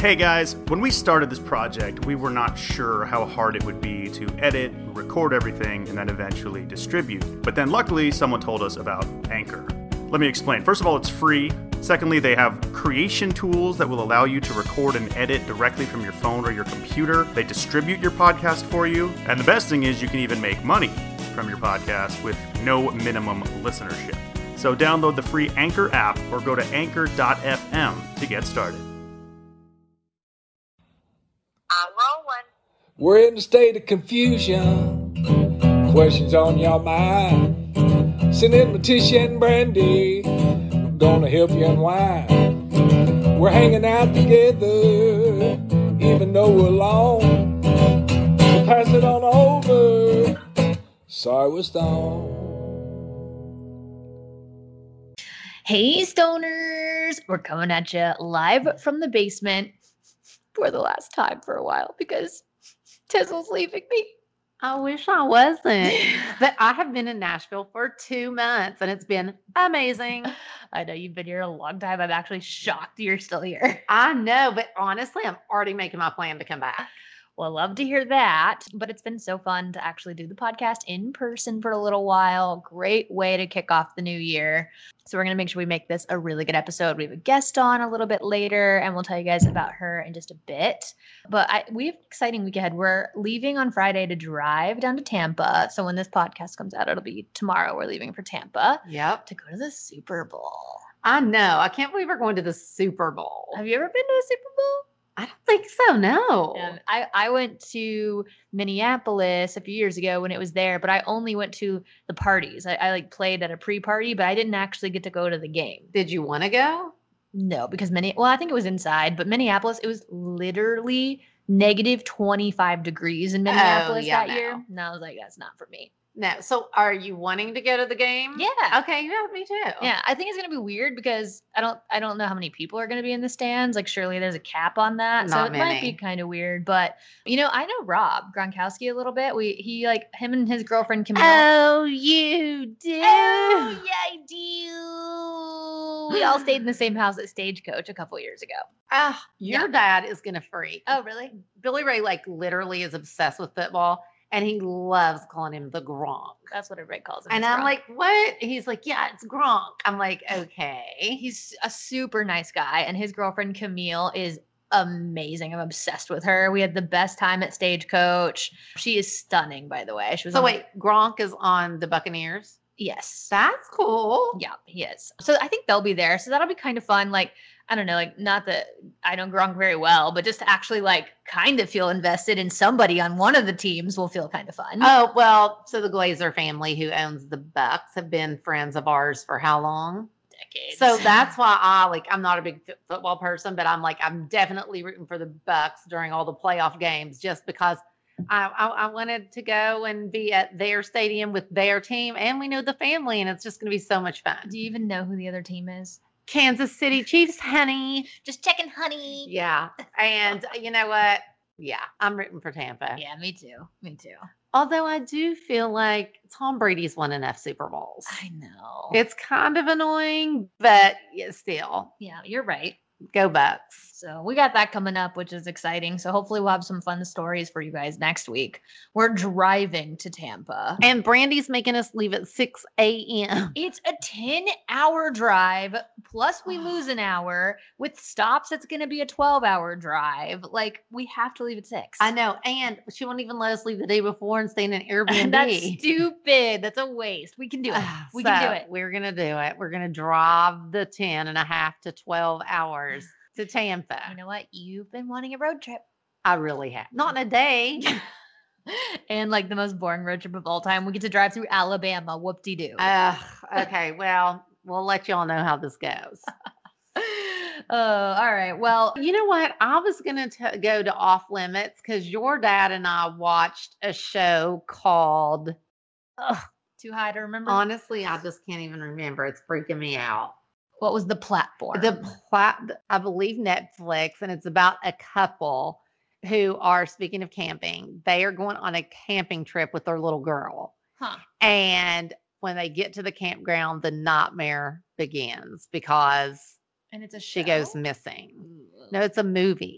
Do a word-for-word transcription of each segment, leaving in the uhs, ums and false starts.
Hey guys, when we started this project, we were not sure how hard it would be to edit, record everything, and then eventually distribute. But then luckily, someone told us about Anchor. Let me explain. First of all, it's free. Secondly, they have creation tools that will allow you to record and edit directly from your phone or your computer. They distribute your podcast for you. And the best thing is you can even make money from your podcast with no minimum listenership. So download the free Anchor app or go to anchor dot f m to get started. I'm rolling. We're in a state of confusion. Questions on your mind. Send in Letitia and Brandy. Gonna help you unwind. We're hanging out together, even though we're alone. So pass it on over. Sorry we're stoned. Hey, stoners! We're coming at you live from the basement for the last time for a while because Tizzle's leaving me. I wish I wasn't. But I have been in Nashville for two months and it's been amazing. I know you've been here a long time. I'm actually shocked you're still here. I know, but honestly, I'm already making my plan to come back. Well, I love to hear that. But it's been so fun to actually do the podcast in person for a little while. Great way to kick off the new year. So we're going to make sure we make this a really good episode. We have a guest on a little bit later, and we'll tell you guys about her in just a bit. But I, we have an exciting week ahead. We're leaving on Friday to drive down to Tampa. So when this podcast comes out, it'll be tomorrow. We're leaving for Tampa. Yep. To go to the Super Bowl. I know. I can't believe we're going to the Super Bowl. Have you ever been to a Super Bowl? I don't think so, no. Um, I, I went to Minneapolis a few years ago when it was there, but I only went to the parties. I, I like played at a pre-party, but I didn't actually get to go to the game. Did you want to go? No, because many, well, I think it was inside, but Minneapolis, it was literally negative twenty-five degrees in Minneapolis Oh, yeah, that no. year. And I was like, that's not for me. No. So are you wanting to go to the game? Yeah. Okay, yeah, me too. Yeah, I think it's gonna be weird because I don't I don't know how many people are gonna be in the stands. Like surely there's a cap on that. so Not it might many. be kind of weird. But you know, I know Rob Gronkowski a little bit. We he like him and his girlfriend Camille. Oh, you do? Oh, yeah, I do. We all stayed in the same house at Stagecoach a couple years ago. Ah, your dad is going to freak. Oh, really? Billy Ray, like, literally is obsessed with football, and he loves calling him the Gronk. That's what everybody calls him. And is I'm Gronk. like, what? He's like, yeah, it's Gronk. I'm like, okay. he's a super nice guy, and his girlfriend Camille is amazing. I'm obsessed with her. We had the best time at Stagecoach. She is stunning, by the way. She was So on the- wait, Gronk is on the Buccaneers? yes. That's cool. Yeah, he is. So I think they'll be there. So that'll be kind of fun. Like, I don't know, like not that I know Gronk very well, but just to actually like kind of feel invested in somebody on one of the teams will feel kind of fun. Oh, well, so the Glazer family who owns the Bucks have been friends of ours for how long? Decades. So that's why I like I'm not a big f- football person, but I'm like I'm definitely rooting for the Bucks during all the playoff games just because I, I I wanted to go and be at their stadium with their team, and we know the family, and it's just going to be so much fun. Do you even know who the other team is? Kansas City Chiefs, honey. Just checking, honey. Yeah, and you know what? Yeah, I'm rooting for Tampa. Yeah, me too. Me too. Although I do feel like Tom Brady's won enough Super Bowls. I know. It's kind of annoying, but yeah, still, yeah, you're right. go Bucks. So we got that coming up, which is exciting. So hopefully we'll have some fun stories for you guys next week. We're driving to Tampa. And Brandy's making us leave at six a.m. It's a ten hour drive, plus we lose an hour. With stops, it's going to be a twelve hour drive. Like, we have to leave at six. I know, and she won't even let us leave the day before and stay in an Airbnb. That's stupid. That's a waste. We can do it. Ah, We so can do it. We're going to do it. We're going to drive the ten and a half to twelve hours to Tampa. You know what? You've been wanting a road trip. I really have. Not in a day. And like the most boring road trip of all time, we get to drive through Alabama. Whoop-de-doo. Uh, okay, well, we'll let y'all know how this goes. Oh, all right. Well, You know what? I was going to go to Off Limits because your dad and I watched a show called, ugh, too high to remember. honestly, I just can't even remember. It's freaking me out. What was the platform? The plat, I believe Netflix, and it's about a couple who are, speaking of camping, they are going on a camping trip with their little girl. huh. And when they get to the campground, the nightmare begins because And it's a she show? goes missing. No, it's a movie.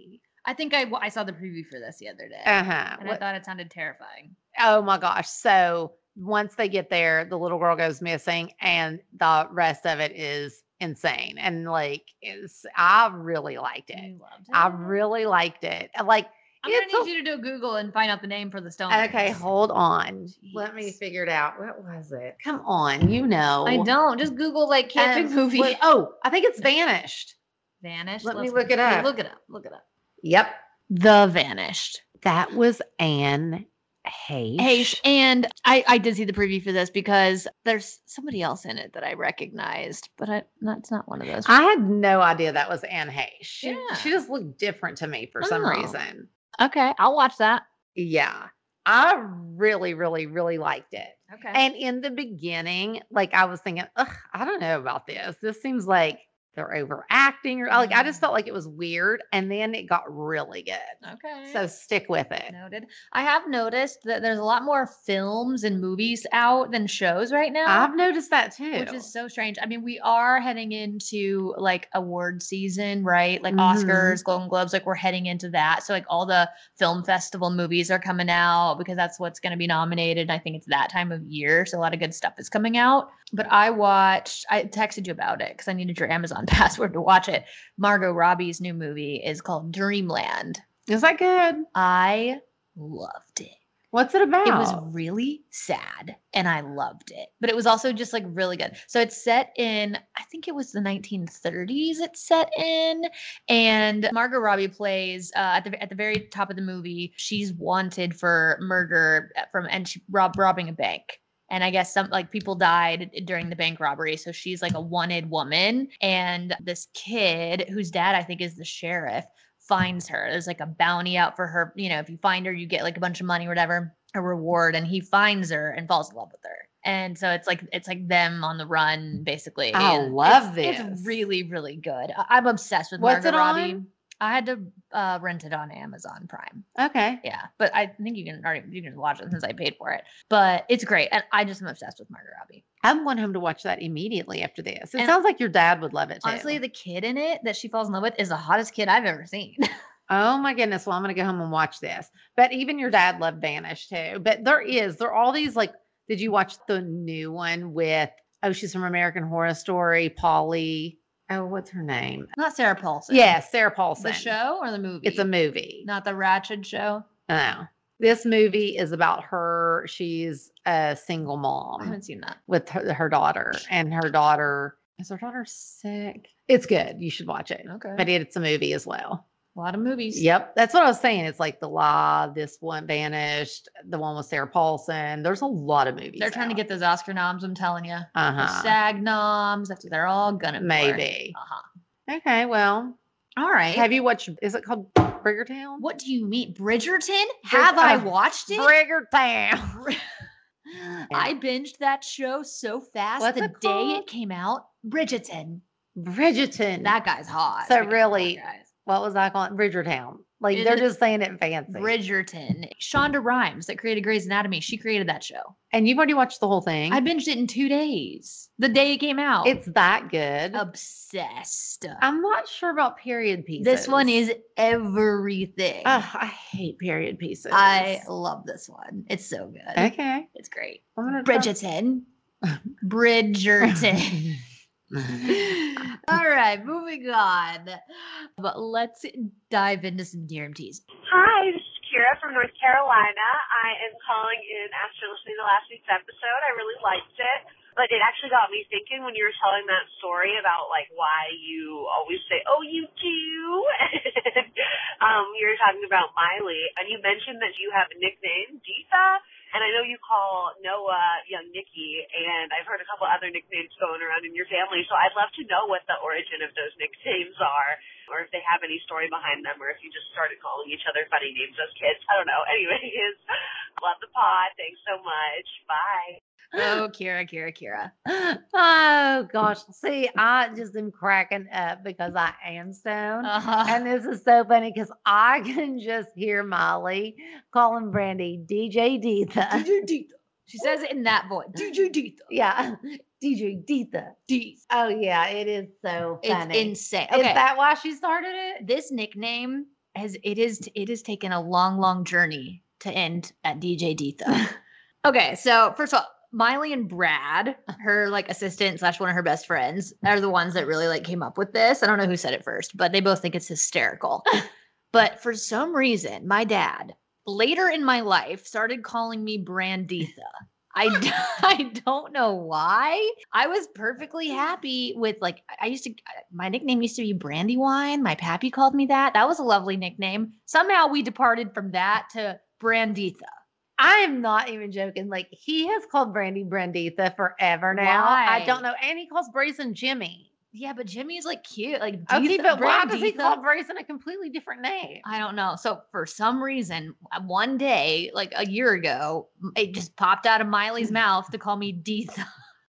I think I, I saw the preview for this the other day. Uh-huh. And I thought it sounded terrifying. Oh my gosh. So once they get there, the little girl goes missing and the rest of it is insane. And like, it's, I really liked it. You loved it. I really liked it. Like, I'm going it's to a- need you to do a Google and find out the name for the stone. okay, hold on. Let me Jeez. figure it out. What was it? Come on. You know. I don't. Just Google like camping Um, movie. wait, oh, I think it's Vanished. Vanished. let me Let's- look it up. Look it up. Look it up. Yep. The Vanished. That was Anne Heche. Hey, and I, I did see the preview for this because there's somebody else in it that I recognized, but I, that's not one of those. I had no idea that was Anne Heche. She, Yeah. she just looked different to me for some Oh. reason. Okay, I'll watch that. Yeah. I really, really, really liked it. Okay. And in the beginning, like I was thinking, ugh, I don't know about this. This seems like they're overacting or like I just felt like it was weird. And then it got really good. okay. So stick with it. Noted. I have noticed that there's a lot more films and movies out than shows right now. I've noticed that too. Which is so strange. I mean, we are heading into like award season, right? Like Mhm. Oscars, Golden Globes, like we're heading into that. So like all the film festival movies are coming out because that's what's going to be nominated. I think it's that time of year. So a lot of good stuff is coming out. But I watched, I texted you about it because I needed your Amazon password to watch it. Margot Robbie's new movie is called Dreamland. Is that good? I loved it. What's it about? It was really sad and I loved it. But it was also just like really good. So it's set in, I think it was the nineteen thirties it's set in. And Margot Robbie plays uh, at the at the very top of the movie, she's wanted for murder from and she rob robbing a bank. And I guess some like people died during the bank robbery. So she's like a wanted woman. And this kid whose dad I think is the sheriff finds her. There's like a bounty out for her. You know, if you find her, you get like a bunch of money or whatever, a reward. And he finds her and falls in love with her. And so it's like it's like them on the run, basically. I And love it's, this. It's really, really good. I- I'm obsessed with What's Margot it Robbie. on? I had to uh, rent it on Amazon Prime. Okay. Yeah, but I think you can already you can watch it since I paid for it. But it's great, and I just am obsessed with Margot Robbie. I'm going home to watch that immediately after this. It And sounds like your dad would love it too. Honestly, the kid in it that she falls in love with is the hottest kid I've ever seen. Oh my goodness. Well, I'm going to go home and watch this. But even your dad loved Vanish too. But there is, there are all these like, did you watch the new one with, oh, she's from American Horror Story, Polly. Oh, what's her name? Not Sarah Paulson. Yes, Sarah Paulson. The show or the movie? It's a movie. Not the Ratched show. No. This movie is about her. She's a single I mom haven't seen that. with her, her daughter. And her daughter, is her daughter sick? It's good. You should watch it. Okay. But it's a movie as well. A lot of movies. Yep, that's what I was saying. It's like The Lie, this one Vanished, the one with Sarah Paulson. There's a lot of movies. They're trying to out. get those Oscar noms. I'm telling you. uh The huh. SAG noms. That's what they're all gonna. Maybe. Uh huh. Okay, well, All right. have you watched? Is it called Briggertown? What do you mean, Bridgerton? Have I uh, watched it? Briggertown. I binged that show so fast What's the it day called? it came out. Bridgerton. Bridgerton. That guy's hot. So That guy's hot, really- guys. what was I calling it? Bridgertown? Like Is they're it- just saying it fancy. Bridgerton. Shonda Rhimes that created Grey's Anatomy. She created that show. and you've already watched the whole thing. I binged it in two days. The day it came out. It's that good. obsessed. I'm not sure about period pieces. This one is everything. Ugh, I hate period pieces. I love this one. It's so good. okay. It's great. I'm gonna try- Bridgerton. Bridgerton. All right, moving on. But let's dive into some D R M Ts. Hi, this is Kira from North Carolina. I am calling in after listening to last week's episode. I really liked it, but it actually got me thinking when you were telling that story about like why you always say, "Oh, you do." um, you were talking about Miley, and you mentioned that you have a nickname, Deetha. And I know you call Noah Young Nicky, and I've heard a couple other nicknames going around in your family. So I'd love to know what the origin of those nicknames are, or if they have any story behind them, or if you just started calling each other funny names as kids. I don't know. Anyways, love the pod. Thanks so much. Bye. Oh, Kira, Kira, Kira. Oh gosh. See, I just am cracking up because I am stoned. Uh-huh. And this is so funny because I can just hear Molly calling Brandy D J Deetha. D J Deetha. She says it in that voice. D J Deetha. Yeah. D J Deetha. Deetha. Oh yeah, it is so It's funny. insane. Is Okay. that why she started it? This nickname has it is it has taken a long, long journey to end at D J Deetha. Okay, so first of all, Miley and Brad, her like assistant slash one of her best friends, are the ones that really like came up with this. I don't know who said it first, but they both think it's hysterical. But for some reason, my dad later in my life started calling me Branditha. I, d- I don't know why. I was perfectly happy with like, I used to, my nickname used to be Brandywine. My pappy called me that. That was a lovely nickname. Somehow we departed from that to Branditha. I am not even joking. Like, he has called Brandy Branditha forever now. Why? I don't know. And he calls Brayson Jimmy. Yeah, but Jimmy's like cute. Like, Okay, Deetha- but why does he Branditha? call Brayson a completely different name? I don't know. So for some reason, one day, like a year ago, it just popped out of Miley's mouth to call me Deetha.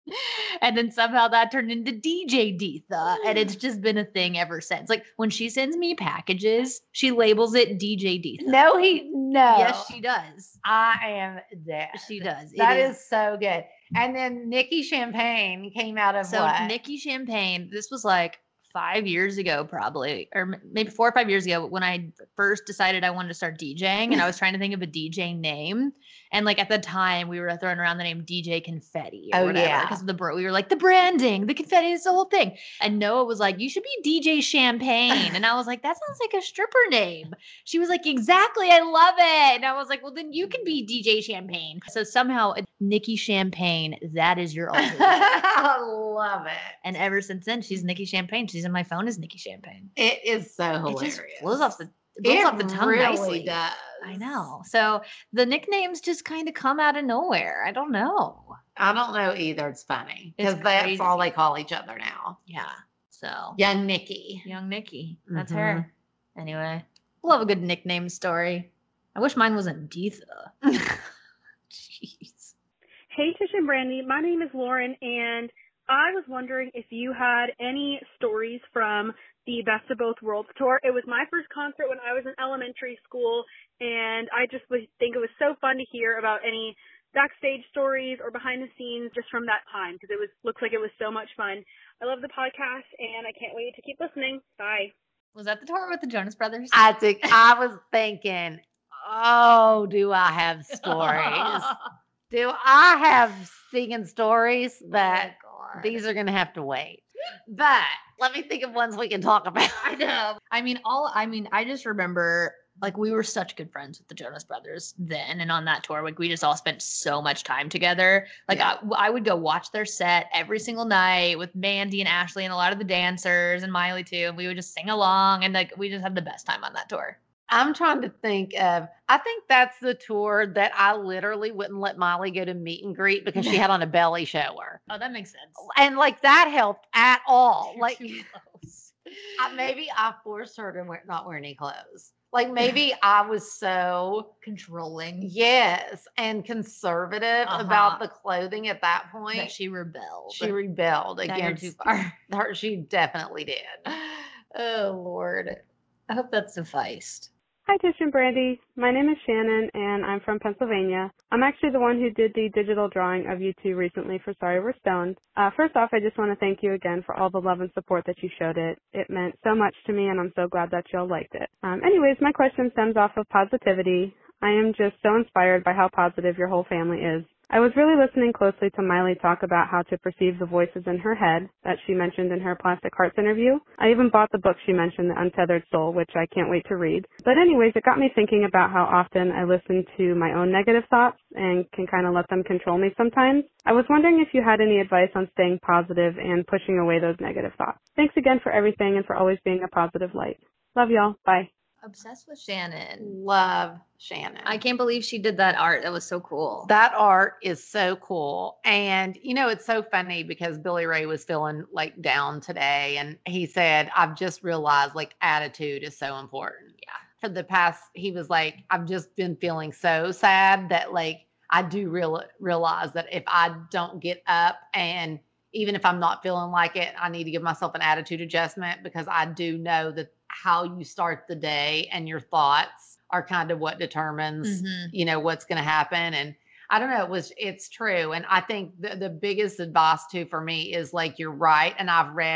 And then somehow that turned into D J Deetha. And it's just been a thing ever since. Like when she sends me packages, she labels it D J Deetha. No, he, no. Yes, she does. I am dead. She does. It That is so good. And then Nikki Champagne came out of So what? Nikki Champagne, this was like five years ago, probably, or m- maybe four or five years ago when I first decided I wanted to start DJing, and I was trying to think of a D J name. And like at the time, we were throwing around the name D J Confetti or Oh, whatever yeah. because of the bro. We were like the branding, the confetti is the whole thing. And Noah was like, "You should be D J Champagne," and I was like, "That sounds like a stripper name." She was like, "Exactly, I love it." And I was like, "Well, then you can be D J Champagne." So somehow, Nikki Champagne, that is your alter ego. I love it. And ever since then, she's Nikki Champagne. She's in my phone as Nikki Champagne. It is so It hilarious. just blows off the it blows It off the tongue really nicely. does. I know. So the nicknames just kind of come out of nowhere. I don't know. I don't know either. It's funny It's because that's crazy. all they call each other now. Yeah. So Young Nikki. young Nikki. That's Mhm. her. Anyway, love a good nickname story. I wish mine wasn't Deetha. Jeez. Hey, Tish and Brandy. My name is Lauren, and I was wondering if you had any stories from the Best of Both Worlds tour. It was my first concert when I was in elementary school, and I just would think it was so fun to hear about any backstage stories or behind the scenes just from that time, because it was looks like it was so much fun. I love the podcast, and I can't wait to keep listening. Bye. Was that the tour with the Jonas Brothers? I think I was thinking, oh, do I have stories? Do I have singing stories that Oh, God. these are going to have to wait? But let me think of ones we can talk about. I know. I mean, all I mean, I just remember like we were such good friends with the Jonas Brothers then, and on that tour, like we just all spent so much time together. Like Yeah. I, I would go watch their set every single night with Mandy and Ashley and a lot of the dancers and Miley too, and we would just sing along, and like we just had the best time on that tour. I'm trying to think of, I think that's the tour that I literally wouldn't let Molly go to meet and greet because she had on a belly shower. Oh, that makes sense. And like that helped at all. Like Too close. I, maybe I forced her to wear, not wear any clothes. Like maybe I was so, Controlling yes, and conservative Uh-huh. about the clothing at that point. that she rebelled. She rebelled Now you're against too far. her. She definitely did. Oh Lord, I hope that sufficed. Hi, Tish and Brandy. My name is Shannon, and I'm from Pennsylvania. I'm actually the one who did the digital drawing of you two recently for Sorry We're Stoned. Uh, first off, I just want to thank you again for all the love and support that you showed it. It meant so much to me, and I'm so glad that y'all liked it. Um, anyways, my question stems off of positivity. I am just so inspired by how positive your whole family is. I was really listening closely to Miley talk about how to perceive the voices in her head that she mentioned in her Plastic Hearts interview. I even bought the book she mentioned, The Untethered Soul, which I can't wait to read. But anyways, it got me thinking about how often I listen to my own negative thoughts and can kind of let them control me sometimes. I was wondering if you had any advice on staying positive and pushing away those negative thoughts. Thanks again for everything and for always being a positive light. Love y'all. Bye. Obsessed with Shannon. Love Shannon. I can't believe she did that art. That was so cool. That art is so cool. And, you know, it's so funny because Billy Ray was feeling like down today. And he said, I've just realized like attitude is so important. Yeah. For the past, he was like, I've just been feeling so sad that like I do real, realize that if I don't get up and even if I'm not feeling like it, I need to give myself an attitude adjustment because I do know that how you start the day and your thoughts are kind of what determines, Mhm. you know, what's going to happen. And I don't know, it was, it's true. And I think the, the biggest advice too for me is like, you're right. And I've read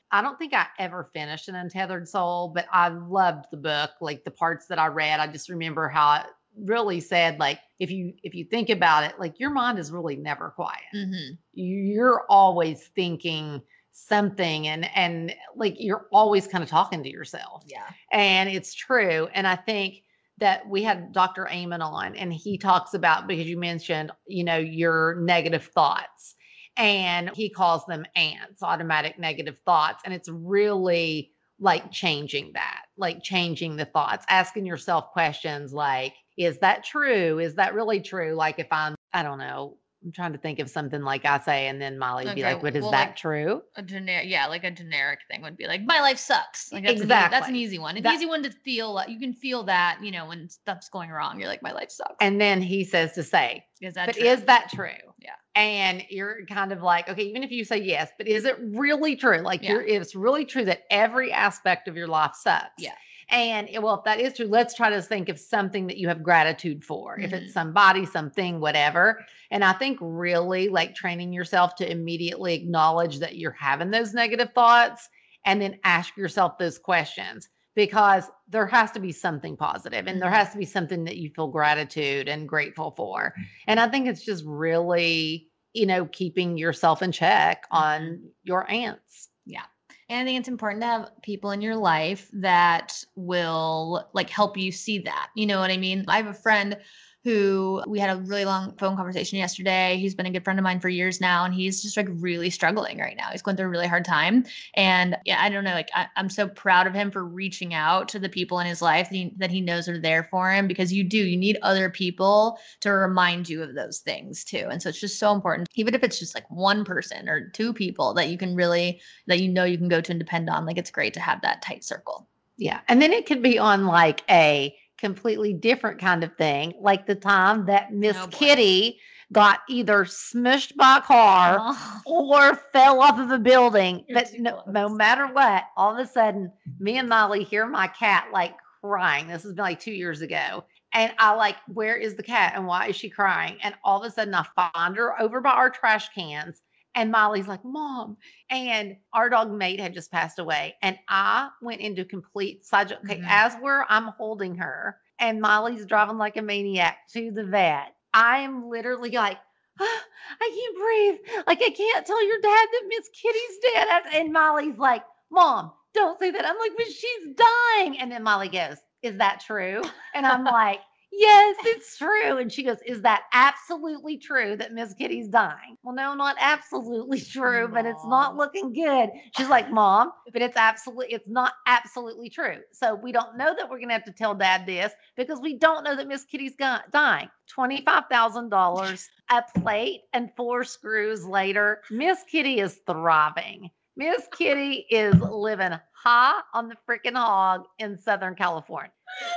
I don't think I ever finished An Untethered Soul, but I loved the book. Like the parts that I read, I just remember how it really said, like, if you if you think about it, like your mind is really never quiet. Mm-hmm. You're always thinking something, and and like you're always kind of talking to yourself. Yeah. And it's true. And I think that we had Doctor Amen on, and he talks about, because you mentioned, you know, your negative thoughts, and he calls them ants, automatic negative thoughts. And it's really like changing that, like changing the thoughts, asking yourself questions like, is that true? Is that really true? Like if I'm, I don't know, I'm trying to think of something like I say, and then Molly would be Okay, like, "What is well, that like, true?" A generic, yeah, like a generic thing would be like, my life sucks. Like that's An, e- Exactly. that's an easy one. An That- easy one to feel. Like, you can feel that, you know, when stuff's going wrong. You're like, my life sucks. And then he says to say, is that but true? is that true? Yeah. And you're kind of like, okay, even if you say yes, but is it really true? Like Yeah. you're, it's really true that every aspect of your life sucks. Yeah. And well, if that is true, let's try to think of something that you have gratitude for. If Mhm. it's somebody, something, whatever. And I think really like training yourself to immediately acknowledge that you're having those negative thoughts, and then ask yourself those questions, because there has to be something positive, and there Mhm. has to be something that you feel gratitude and grateful for. And I think it's just really, you know, keeping yourself in check on your ants. Yeah. And I think it's important to have people in your life that will like help you see that. You know what I mean? I have a friend who we had a really long phone conversation yesterday. He's been a good friend of mine for years now, and he's just like really struggling right now. He's going through a really hard time. And yeah, I don't know, like I, I'm so proud of him for reaching out to the people in his life that he, that he knows are there for him, because you do, you need other people to remind you of those things too. And so it's just so important, even if it's just like one person or two people that you can really, that you know you can go to and depend on. Like it's great to have that tight circle. Yeah. And then it could be on like a completely different kind of thing, like the time that Miss Oh, boy. Kitty got either smushed by a car Oh, or fell off of a building. You're But too no, close. no matter what, all of a sudden, me and Molly hear my cat like crying. This has been like two years ago. And I like, where is the cat and why is she crying? And all of a sudden, I find her over by our trash cans. And Molly's like, Mom. And our dog Mate had just passed away. And I went into complete side. Okay, Mhm. as we're, I'm holding her, and Molly's driving like a maniac to the vet. I am literally like, "Ah, I can't breathe. Like, I can't tell your dad that Miss Kitty's dead." And Molly's like, Mom, don't say that. I'm like, but she's dying. And then Molly goes, is that true? And I'm like, yes, it's true. And she goes, is that absolutely true that Miss Kitty's dying? Well, no, not absolutely true, but it's not Mom. looking good. She's like, Mom, but it's absolutely, it's not absolutely true. So we don't know that we're going to have to tell Dad this, because we don't know that Miss Kitty's go- dying. twenty-five thousand dollars, a plate, and four screws later, Miss Kitty is thriving. Miss Kitty is living high on the freaking hog in Southern California.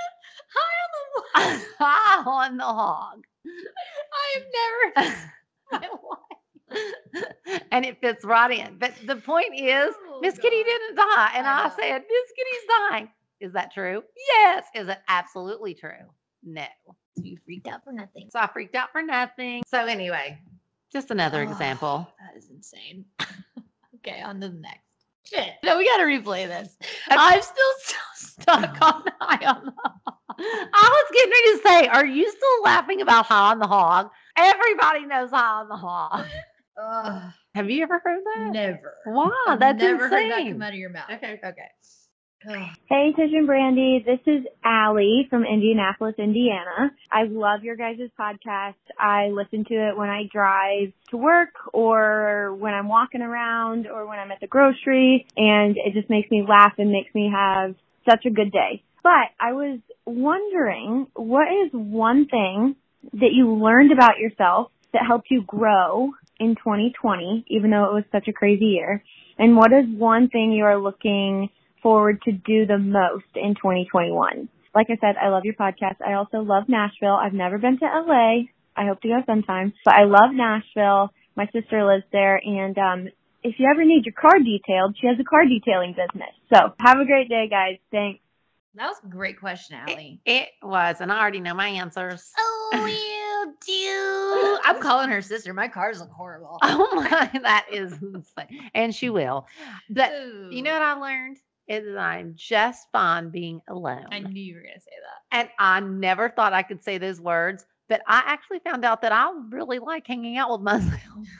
High on the hog. I have never My life. And it fits right in. But the point is, Oh, Miss Kitty God. didn't die. And I I, know. said, Miss Kitty's dying. Is that true? Yes. Is it absolutely true? No. You freaked out for nothing. So I freaked out for nothing. So anyway, just another Oh, example. That is insane. Okay, on to the next. Shit. No, we gotta replay this. I'm still so stuck on High on the Hog. I was getting ready to say, are you still laughing about High on the Hog? Everybody knows High on the Hog. Ugh, Have you ever heard that? never. Wow, I've that's never insane. heard that come out of your mouth. Okay. Okay. Ugh. Hey, Tish and Brandy. This is Allie from Indianapolis, Indiana. I love your guys' podcast. I listen to it when I drive to work or when I'm walking around or when I'm at the grocery, and it just makes me laugh and makes me have such a good day. But I was wondering, what is one thing that you learned about yourself that helped you grow in twenty twenty, even though it was such a crazy year? And what is one thing you are looking forward to do the most in twenty twenty-one? Like I said, I love your podcast. I also love Nashville. I've never been to L A. I hope to go sometime. But I love Nashville. My sister lives there. And um, if you ever need your car detailed, she has a car detailing business. So have a great day, guys. Thanks. That was a great question, Allie. It, it was, and I already know my answers. Oh, you dude. I'm calling her sister. My cars look horrible. Oh my, that is insane. And she will. But you know Ooh. what I learned? Is that I'm just fine being alone. I knew you were going to say that. And I never thought I could say those words, but I actually found out that I really like hanging out with myself.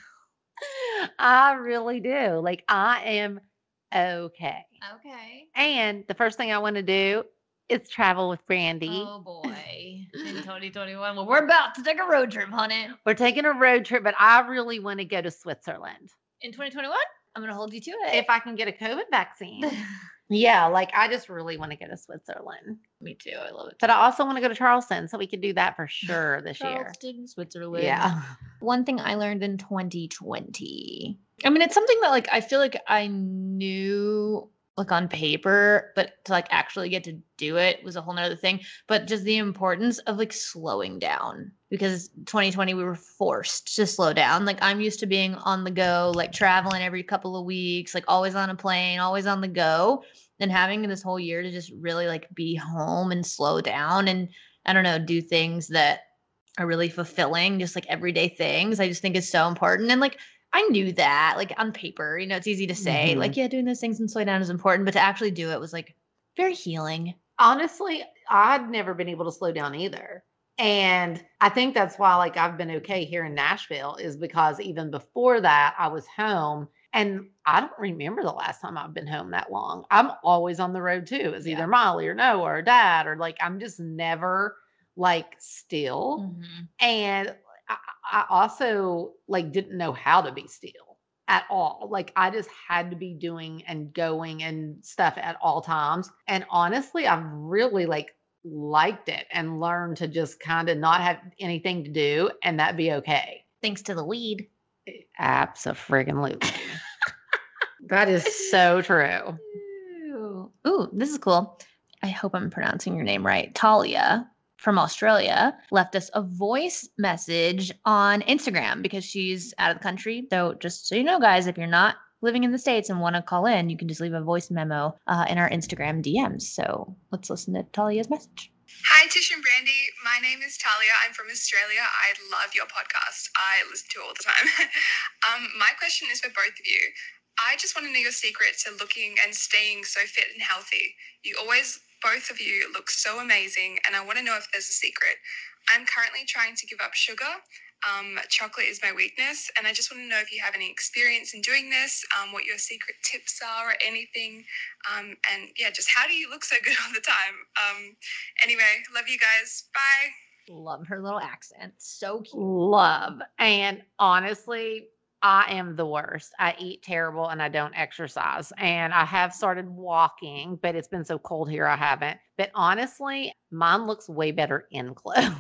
I really do. Like, I am okay. Okay. And the first thing I want to do is travel with Brandy. Oh boy. In twenty twenty-one. Well, we're about to take a road trip, honey. We're taking a road trip, but I really want to go to Switzerland. In twenty twenty-one? I'm going to hold you to it. If I can get a COVID vaccine. Yeah, like I just really want to go to Switzerland. Me too. I love it. But I also want to go to Charleston, so we could do that for sure this year. Charleston, Switzerland. Yeah. One thing I learned in twenty twenty. I mean, it's something that like I feel like I knew like on paper, but to like actually get to do it was a whole nother thing. But just the importance of like slowing down, because twenty twenty we were forced to slow down. Like I'm used to being on the go, like traveling every couple of weeks, like always on a plane, always on the go. And having this whole year to just really like be home and slow down and I don't know, do things that are really fulfilling, just like everyday things. I just think is so important. And like I knew that, like on paper, you know, it's easy to say, Mhm. like, yeah, doing those things and slow down is important, but to actually do it was like very healing. Honestly, I'd never been able to slow down either. And I think that's why like I've been okay here in Nashville is because even before that I was home and I don't remember the last time I've been home that long. I'm always on the road too. It's Yeah. either Molly or Noah or Dad or like I'm just never like still. Mhm. And I, I also like didn't know how to be still at all. Like I just had to be doing and going and stuff at all times. And honestly, I've really like liked it and learned to just kind of not have anything to do and that be okay. Thanks to the weed. Abso-friggin-lutely. That is so true. Ooh. Ooh, this is cool. I hope I'm pronouncing your name right. Talia from Australia left us a voice message on Instagram because she's out of the country. So just so you know, guys, if you're not living in the States and want to call in, you can just leave a voice memo uh, in our Instagram D Ms. So let's listen to Talia's message. Hi, Tish and Brandy. My name is Talia. I'm from Australia. I love your podcast. I listen to it all the time. um, my question is for both of you. I just want to know your secret to looking and staying so fit and healthy. You always, both of you, look so amazing, and I want to know if there's a secret. I'm currently trying to give up sugar. Um, chocolate is my weakness, and I just want to know if you have any experience in doing this, um, what your secret tips are or anything. Um, and yeah, just how do you look so good all the time? Um, anyway, love you guys. Bye. Love her little accent. So cute. Love. And honestly, I am the worst. I eat terrible and I don't exercise. And I have started walking, but it's been so cold here I haven't. But honestly, mine looks way better in clothes.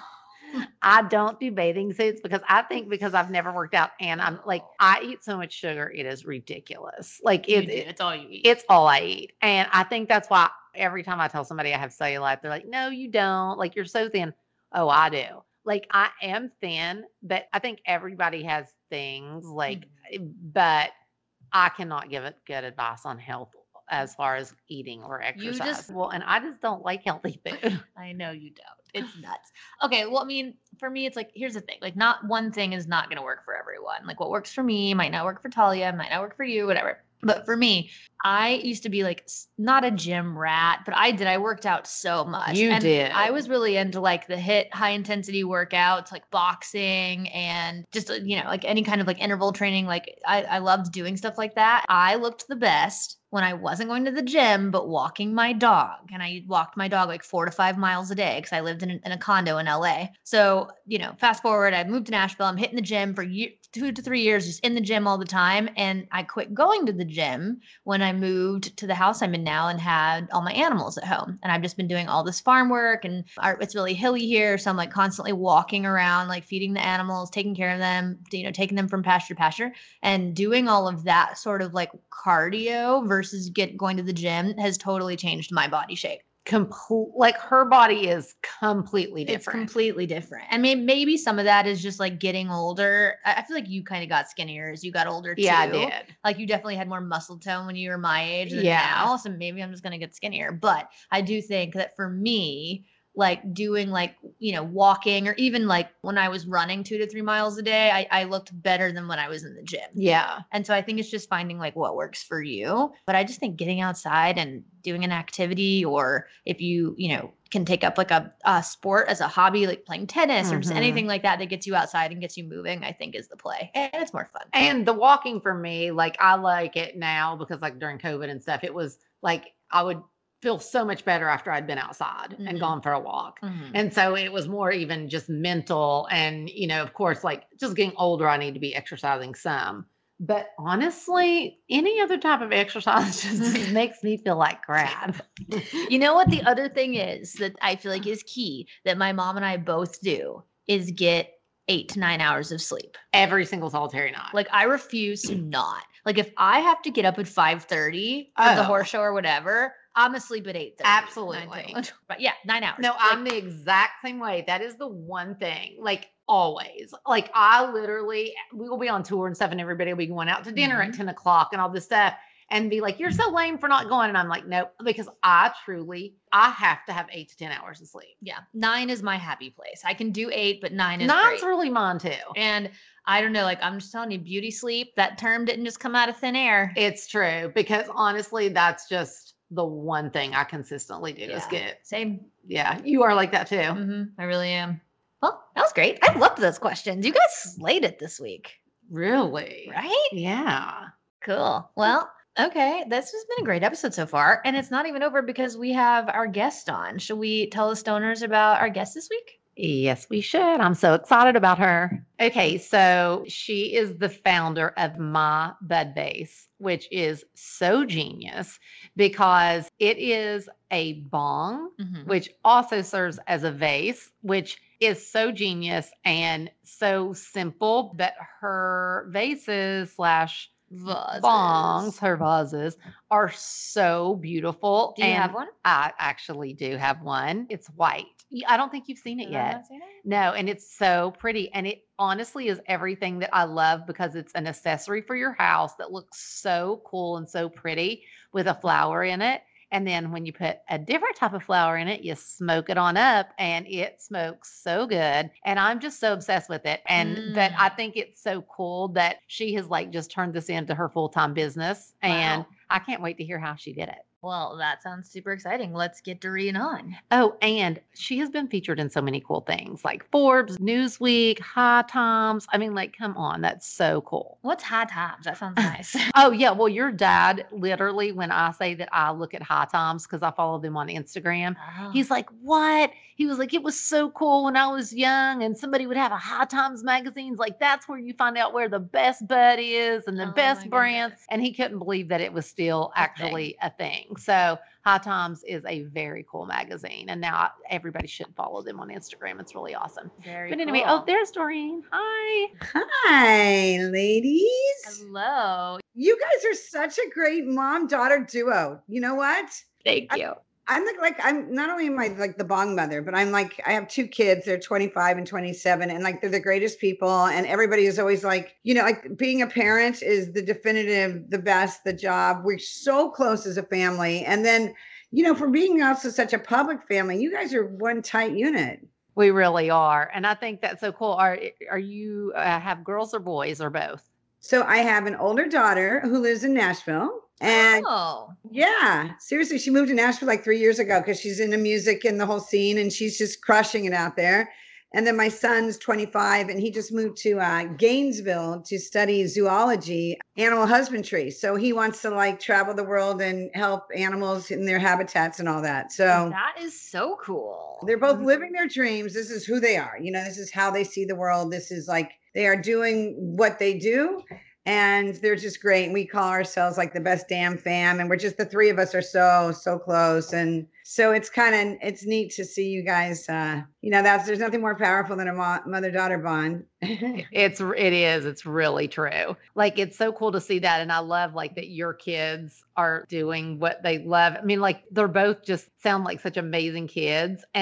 I don't do bathing suits because I think because I've never worked out and I'm like, I eat so much sugar, it is ridiculous. Like You it, do. it It's all you eat. it's all I eat. And I think that's why every time I tell somebody I have cellulite, they're like, no, you don't. Like, you're so thin. Oh, I do. Like, I am thin, but I think everybody has things like, but I cannot give it good advice on health as far as eating or You exercise. just- well, and I just don't like healthy food. I know you don't. It's nuts. Okay, well, I mean, for me, it's like, here's the thing. Like, not one thing is not going to work for everyone. Like, what works for me might not work for Talia, might not work for you, whatever. But for me, I used to be like, s- not a gym rat, but I did. I worked out so much. You and did. I was really into like the hit high intensity workouts, like boxing and just, uh, you know, like any kind of like interval training. Like, I, I loved doing stuff like that. I looked the best when I wasn't going to the gym, but walking my dog. And I walked my dog like four to five miles a day because I lived in a, in a condo in L A. So, you know, fast forward, I moved to Nashville. I'm hitting the gym for year, two to three years, just in the gym all the time. And I quit going to the gym when I moved to the house I'm in now and had all my animals at home. And I've just been doing all this farm work and our, it's really hilly here. So I'm like constantly walking around, like feeding the animals, taking care of them, you know, taking them from pasture to pasture and doing all of that sort of like cardio versus get going to the gym has totally changed my body shape. Complete, like her body is completely It's different. completely different. And maybe, maybe some of that is just like getting older. I I feel like you kind of got skinnier as you got older too. yeah, I did. Like you definitely had more muscle tone when you were my age than Yeah. now. So maybe I'm just gonna get skinnier. But I do think that for me, like doing like, you know, walking, or even like when I was running two to three miles a day, I, I looked better than when I was in the gym. Yeah. And so I think it's just finding like what works for you. But I just think getting outside and doing an activity, or if you, you know, can take up like a, a sport as a hobby, like playing tennis or just Mhm. anything like that that gets you outside and gets you moving, I think is the play. And it's more fun. And the walking for me, like I like it now because like during COVID and stuff, it was like I would feel so much better after I'd been outside Mhm. and gone for a walk. Mhm. And so it was more even just mental. And, you know, of course, like just getting older, I need to be exercising some. But honestly, any other type of exercise just, just makes me feel like crap. You know what the other thing is that I feel like is key that my mom and I both do is get eight to nine hours of sleep. Every single solitary night. Like I refuse to not. Like if I have to get up at five thirty for the Oh. horse show or whatever, I'm asleep at eight thirty. Absolutely. But yeah, nine hours. No, Like, I'm the exact same way. That is the one thing, like always. Like I literally, we will be on tour and stuff, and everybody will be going out to dinner Mhm. at ten o'clock and all this stuff, and be like, "You're so lame for not going." And I'm like, "Nope," because I truly, I have to have eight to ten hours of sleep. yeah, nine is my happy place. I can do eight, but nine is Nine's great. really mine too. And I don't know, like I'm just telling you, beauty sleep, that term didn't just come out of thin air. It's true because honestly, that's just the one thing I consistently do is Yeah. get. Same. Yeah, you are like that too. hmm I really am. Well, that was great. I loved those questions. You guys slayed it this week. Really? Right? Yeah. Cool. Well, okay. This has been a great episode so far. And it's not even over because we have our guest on. Should we tell the stoners about our guest this week? Yes, we should. I'm so excited about her. Okay, so she is the founder of My Bud Base, which is so genius because it is a bong, Mhm. which also serves as a vase, which is so genius and so simple. But her vases slash Vases. bongs, her vases, are so beautiful. Do you and have one? I actually do have one. It's white. Y- I don't think you've seen it Have I yet. not seen it? No, and it's so pretty. And it honestly is everything that I love because it's an accessory for your house that looks so cool and so pretty with a flower in it. And then when you put a different type of flower in it, you smoke it on up and it smokes so good. And I'm just so obsessed with it. And that I Mm. think it's so cool that she has like just turned this into her full-time business. And Wow. I can't wait to hear how she did it. Well, that sounds super exciting. Let's get Doreen on. Oh, and she has been featured in so many cool things like Forbes, Newsweek, High Times. I mean, like, come on, that's so cool. What's High Times? That sounds nice. Oh, yeah. Well, your dad, literally, when I say that I look at High Times because I follow them on Instagram, Oh. he's like, what? He was like, it was so cool when I was young and somebody would have a High Times magazines. Like, that's where you find out where the best bud is and the Oh, best my brands. goodness. And he couldn't believe that it was still A thing. actually a thing. So, High Times is a very cool magazine. And now everybody should follow them on Instagram. It's really awesome. Very But anyway, cool. oh, there's Doreen. Hi. Hi, ladies. Hello. You guys are such a great mom-daughter duo. You know what? Thank you. I'm like, like I'm not only am I like the bong mother, but I'm like I have two kids. They're twenty-five and twenty-seven, and like they're the greatest people. And everybody is always like, you know, like being a parent is the definitive, the best, the job. We're so close as a family, and then, you know, for being also such a public family, you guys are one tight unit. We really are. And I think that's so cool. Are are you uh, have girls or boys or both? So I have an older daughter who lives in Nashville, and Oh. yeah, seriously, she moved to Nashville like three years ago because she's into music and the whole scene, and she's just crushing it out there. And then my son's twenty-five, and he just moved to uh, Gainesville to study zoology, animal husbandry. So he wants to like travel the world and help animals in their habitats and all that. So That is so cool. they're both living their dreams. This is who they are. You know, this is how they see the world. This is like they are doing what they do. And they're just great. We call ourselves like the best damn fam. And we're just the three of us are so, so close. And so it's kind of, it's neat to see you guys. Uh, you know, that's, there's nothing more powerful than a mo- mother-daughter bond. It's it is. It's really true. Like it's so cool to see that. And I love like that your kids are doing what they love. I mean, like they're both just sound like such amazing kids. And Oh.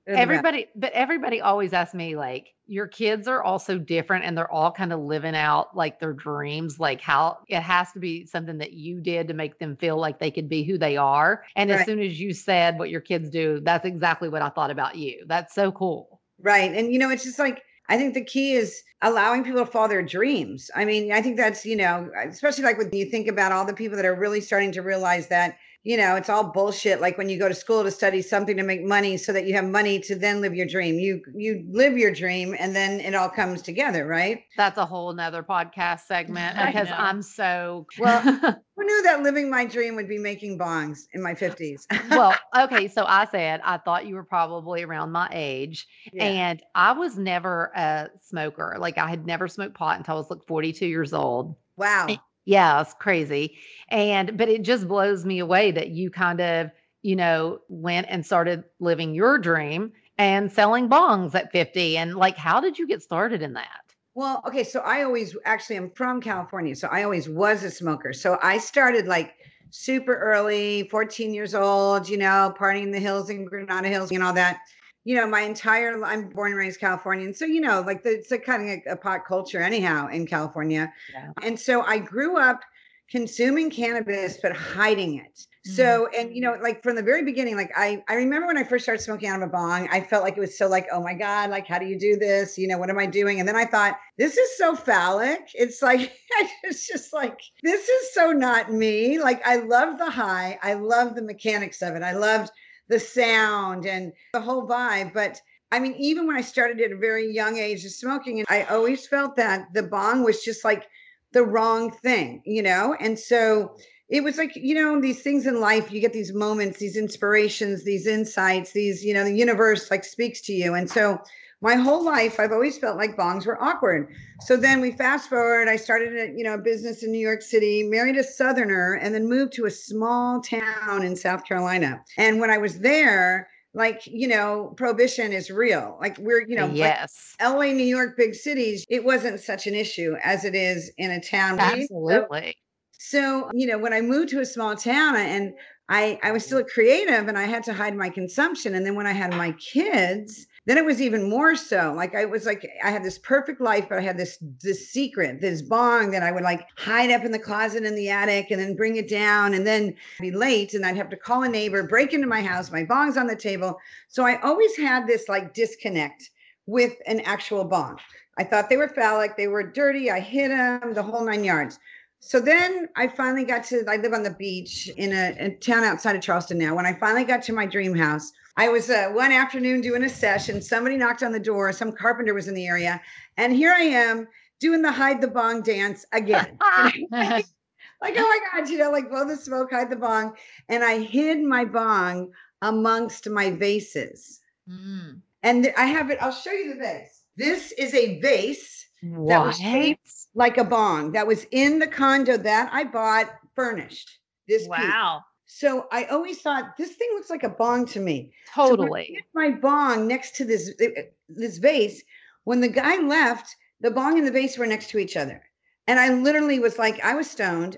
They're the best. Everybody, but everybody always asks me, like, your kids are all so different and they're all kind of living out like their dreams, like how it has to be something that you did to make them feel like they could be who they are. And as Right. soon as you said what your kids do, that's exactly what I thought about you. That's so cool. Right. And, you know, it's just like, I think the key is allowing people to follow their dreams. I mean, I think that's, you know, especially like when you think about all the people that are really starting to realize that, you know, it's all bullshit. Like when you go to school to study something to make money so that you have money to then live your dream. You you live your dream and then it all comes together, right? That's a whole nother podcast segment I because know. I'm so Well, who knew that living my dream would be making bongs in my fifties? well, okay. So I said, I thought you were probably around my age. Yeah. And I was never a smoker. Like I had never smoked pot until I was like forty-two years old. Wow. Yeah, it's crazy. And, but it just blows me away that you kind of, you know, went and started living your dream and selling bongs at fifty. And like, how did you get started in that? Well, okay, so I always actually am from California, so I always was a smoker. So I started like super early, fourteen years old, you know, partying in the hills in Granada Hills and all that. You know, my entire li- I'm born and raised Californian. So, you know, like the, it's a kind of a, a pot culture anyhow in California. Yeah. And so I grew up consuming cannabis, but hiding it. So, and you know, like from the very beginning, like I, I remember when I first started smoking out of a bong, I felt like it was so like, oh my God, like, how do you do this? You know, what am I doing? And then I thought, this is so phallic. It's like, it's just like, this is so not me. Like, I love the high. I love the mechanics of it. I loved the sound and the whole vibe. But I mean, even when I started at a very young age of smoking, and I always felt that the bong was just like the wrong thing, you know? And so it was like, you know, these things in life, you get these moments, these inspirations, these insights, these, you know, the universe like speaks to you. And so my whole life, I've always felt like bongs were awkward. So then we fast forward, I started a, you know, a business in New York City, married a Southerner, and then moved to a small town in South Carolina. And when I was there, like, you know, prohibition is real. Like we're, you know, like Yes. L A, New York, big cities, it wasn't such an issue as it is in a town. Absolutely. So, you know, when I moved to a small town and I, I was still a creative and I had to hide my consumption. And then when I had my kids, then it was even more so. Like I was like, I had this perfect life, but I had this this secret, this bong that I would like hide up in the closet in the attic and then bring it down and then be late and I'd have to call a neighbor, break into my house, my bong's on the table. So I always had this like disconnect with an actual bong. I thought they were phallic, they were dirty, I hid them, the whole nine yards. So then I finally got to, I live on the beach in a, a town outside of Charleston now. When I finally got to my dream house, I was uh, one afternoon doing a session. Somebody knocked on the door. Some carpenter was in the area. And here I am doing the hide the bong dance again. Like, oh my God, you know, like blow the smoke, hide the bong. And I hid my bong amongst my vases. Mm. And I have it, I'll show you the vase. This is a vase that was What? shaped like a bong that was in the condo that I bought furnished. This piece. Wow. So I always thought this thing looks like a bong to me. So when I Totally. hid my bong next to this this vase. When the guy left, the bong and the vase were next to each other. And I literally was like, I was stoned.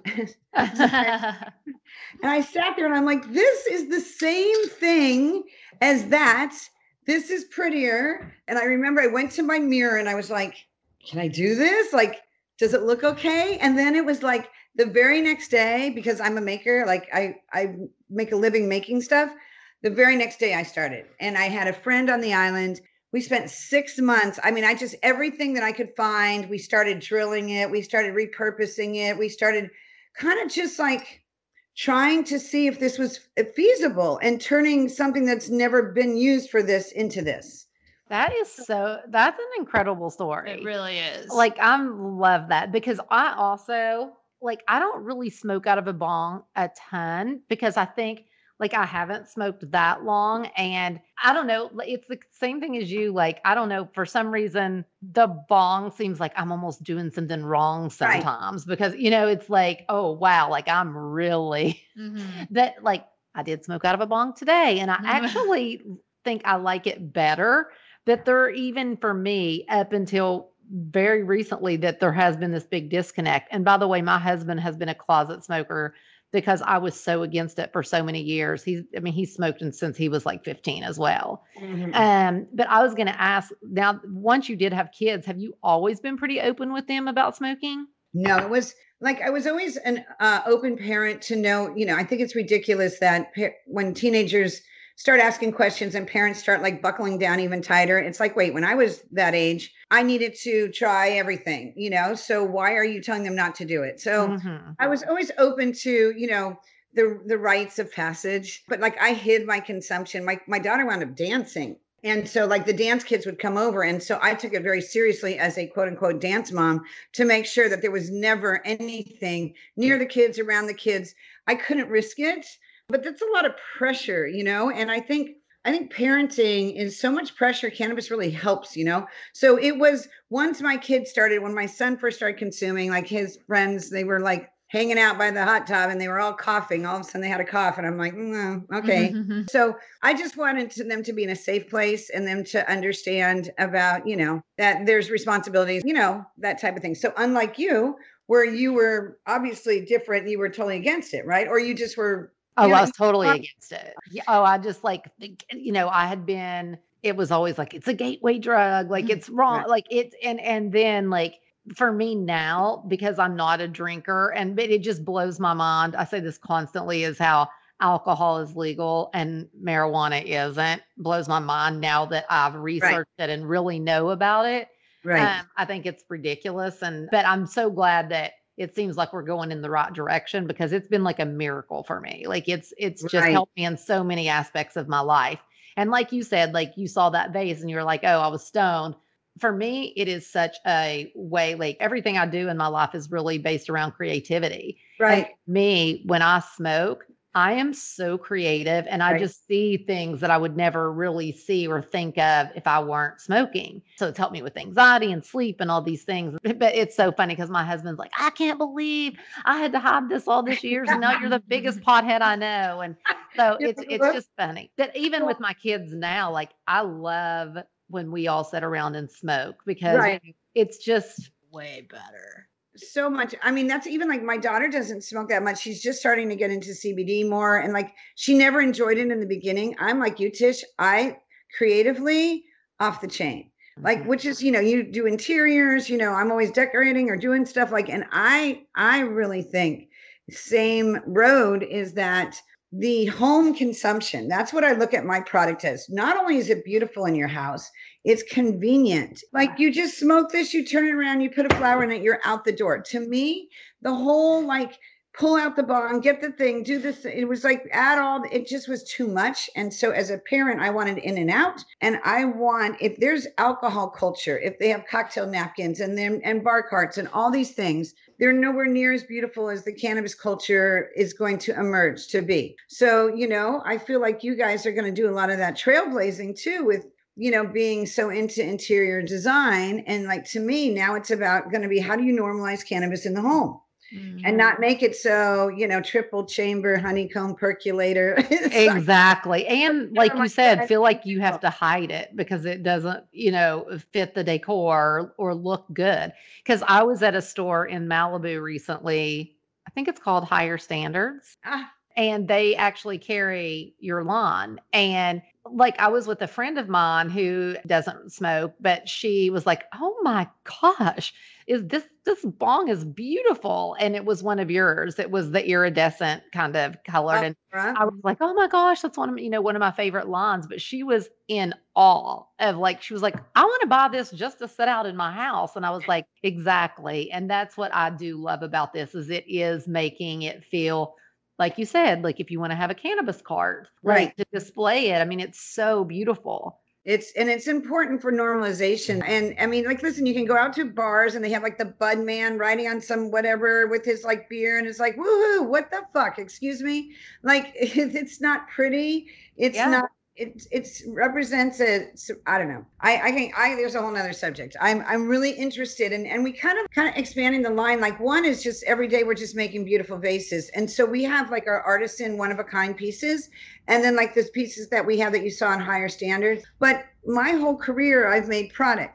And I sat there and I'm like, this is the same thing as that. This is prettier. And I remember I went to my mirror and I was like, can I do this? Like, does it look okay? And then it was like the very next day, because I'm a maker, like I, I make a living making stuff. The very next day I started and I had a friend on the island. We spent six months. I mean, I just, everything that I could find, we started drilling it. We started repurposing it. We started kind of just like trying to see if this was feasible and turning something that's never been used for this into this. That is so, that's an incredible story. It really is. Like, I love that because I also, like, I don't really smoke out of a bong a ton because I think, like, I haven't smoked that long. And I don't know, like, it's the same thing as you. Like, I don't know, for some reason, the bong seems like I'm almost doing something wrong Right. sometimes because, you know, it's like, oh, wow, like, I'm really Mhm. that, like, I did smoke out of a bong today. And I actually think I like it better that there, even for me, up until very recently, that there has been this big disconnect. And by the way, my husband has been a closet smoker because I was so against it for so many years. He's, I mean, he's smoked since he was like fifteen as well. Mhm. Um, but I was going to ask now, once you did have kids, have you always been pretty open with them about smoking? No, it was like I was always an uh, open parent to know, you know, I think it's ridiculous that pa- when teenagers start asking questions and parents start like buckling down even tighter. It's like, wait, when I was that age, I needed to try everything, you know? So why are you telling them not to do it? So Mhm. I was always open to, you know, the the rites of passage, but like I hid my consumption. My my daughter wound up dancing. And so like the dance kids would come over. And so I took it very seriously as a quote unquote dance mom to make sure that there was never anything near the kids, around the kids. I couldn't risk it, but that's a lot of pressure, you know? And I think I think parenting is so much pressure. Cannabis really helps, you know? So it was once my kids started, when my son first started consuming, like his friends, they were like hanging out by the hot tub and they were all coughing. All of a sudden they had a cough and I'm like, mm, okay. So I just wanted to, them to be in a safe place and them to understand about, you know, that there's responsibilities, you know, that type of thing. So unlike you, where you were obviously different, you were totally against it, right? Or you just were. Oh, you know, I was totally against it. Yeah, oh, I just like, think- you know, I had been, it was always like, it's a gateway drug, like it's wrong, Right. like it's, and, and then like, for me now, because I'm not a drinker and but it just blows my mind. I say this constantly is how alcohol is legal and marijuana isn't. Blows my mind now that I've researched it and really know about it. Right. Um, I think it's ridiculous. And, but I'm so glad that it seems like we're going in the right direction because it's been like a miracle for me. Like it's, it's just Right. helped me in so many aspects of my life. And like you said, like you saw that vase and you're like, oh, I was stoned. For me, it is such a way, like everything I do in my life is really based around creativity. And Right. me, when I smoke, I am so creative and I Right. just see things that I would never really see or think of if I weren't smoking. So it's helped me with anxiety and sleep and all these things. But it's so funny because my husband's like, I can't believe I had to hide this all these years and now you're the biggest pothead I know. And so it's it's just funny that even with my kids now, like I love when we all sit around and smoke because Right. it's just way better. So much. I mean, that's even like my daughter doesn't smoke that much. She's just starting to get into C B D more. And like she never enjoyed it in the beginning. I'm like you, Tish. I creatively off the chain. Like, which is, you know, you do interiors, you know, I'm always decorating or doing stuff like, and I I really think same road is that the home consumption, that's what I look at my product as. Not only is it beautiful in your house, it's convenient. Like you just smoke this, you turn it around, you put a flower in it, you're out the door. To me, the whole like pull out the bong, get the thing, do this. It was like add all, it just was too much. And so as a parent, I wanted in and out. And I want, if there's alcohol culture, if they have cocktail napkins and then and bar carts and all these things, they're nowhere near as beautiful as the cannabis culture is going to emerge to be. So, you know, I feel like you guys are going to do a lot of that trailblazing too with, you know, being so into interior design. And like, to me, now it's about going to be, how do you normalize cannabis in the home? And not make it so, you know, triple chamber honeycomb percolator. It's like- Exactly. And like my you said, God. feel like you have to hide it because it doesn't, you know, fit the decor or look good. Because I was at a store in Malibu recently. I think it's called Higher Standards. Ah, And they actually carry your lawn. And like I was with a friend of mine who doesn't smoke, but she was like, "Oh my gosh, is this this bong is beautiful." And it was one of yours. It was the iridescent kind of colored. And right. I was like, "Oh my gosh, that's one of my, you know, one of my favorite lawns." But she was in awe of like, she was like, "I want to buy this just to sit out in my house." And I was like, exactly. And that's what I do love about this is it is making it feel like you said, like if you want to have a cannabis cart, like Right. to display it. I mean, it's so beautiful. It's and it's important for normalization. And I mean, like, listen, you can go out to bars and they have like the bud man riding on some whatever with his like beer, and it's like, woohoo, what the fuck? Excuse me. Like it, it's not pretty. It's Yeah. not. It it's represents a. I don't know. I I think I there's a whole nother subject. I'm I'm really interested in, and we kind of kind of expanding the line. Like one is just every day we're just making beautiful vases, and so we have like our artisan one of a kind pieces, and then like those pieces that we have that you saw in Higher Standards. But my whole career, I've made products.